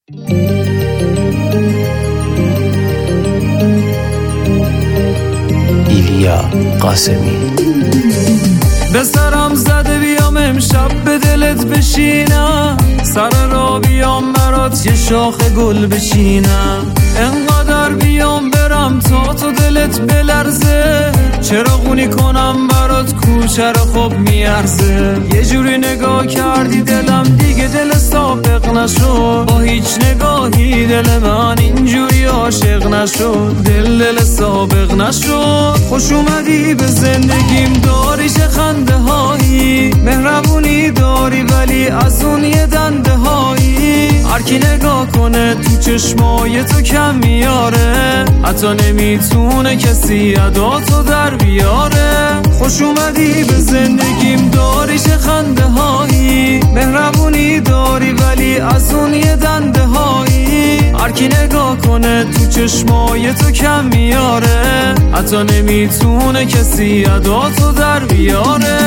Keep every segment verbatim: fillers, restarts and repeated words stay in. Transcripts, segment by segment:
ایلیا قاسمی. به سرم زده بیام امشب به دلت بشینم، سر را بیام برات یه شاخ گل بچینم، انقدر بیام برم تا تو دلت بلرزه، چراغونی کنم برات کوچه رو خوب میارزه. یه جوری نگاه کردی دلم دیگه دل سابق نشد، با هیچ نگاهی دل من اینجوری عاشق نشد، دل دل سابق نشد. خوش اومدی به زندگیم، داری چه خنده هایی، مهربونی داری ولی از اون یه دنده هایی، هر کی نگاه کنه تو چشمای تو کم میاره، حتی نمیتونه کسی اداتو در بیاره. خوش اومدی به زندگیم، داری چه خنده هایی، مهربونی داری ولی از اون یه دنده هایی، هر کی نگاه کنه تو چشمای تو کم میاره، حتی نمیتونه کسی اداتو در بیاره.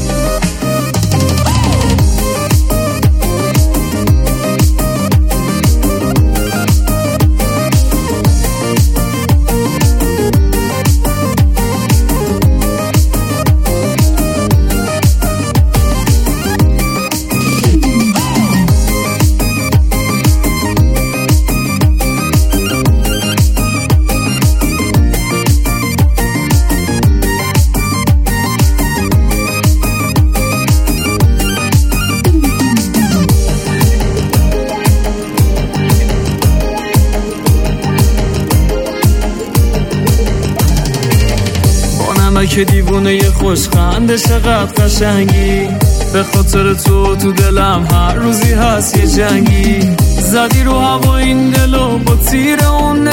که دیوونه یه خوشخنده چقدر قشنگی، به خاطر تو تو دلم هر روزی هست یه جنگی، زدی رو هوا این دلو با تیر اون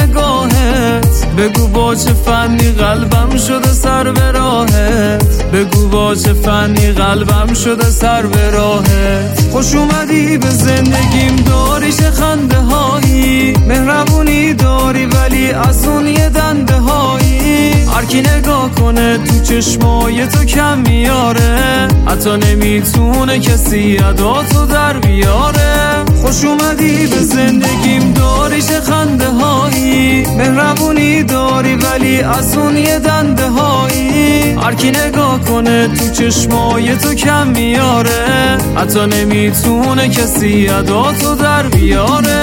نگاهت، بگو با چه فنی قلبم شده سر به راهت، بگو با چه فنی قلبم شده سر به راهت. خوش اومدی به زندگیم، داری چه خنده هایی، مهربونی داری ولی از اون یه دنده هایی، هر کی نگاه کنه تو چشمای تو کم میاره، حتی نمیتونه کسی اداتو در بیاره. خوش اومدی به زندگیم، داری چه خنده هایی، مهربونی داری ولی از اون یه دنده هایی، هر کی نگاه کنه تو چشمای تو کم میاره، حتی نمیتونه کسی اداتو در بیاره.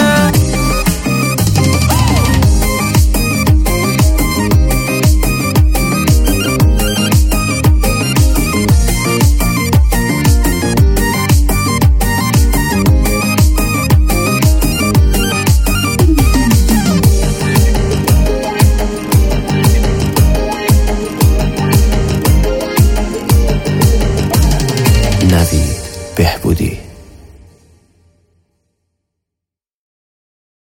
نوید بهبودی.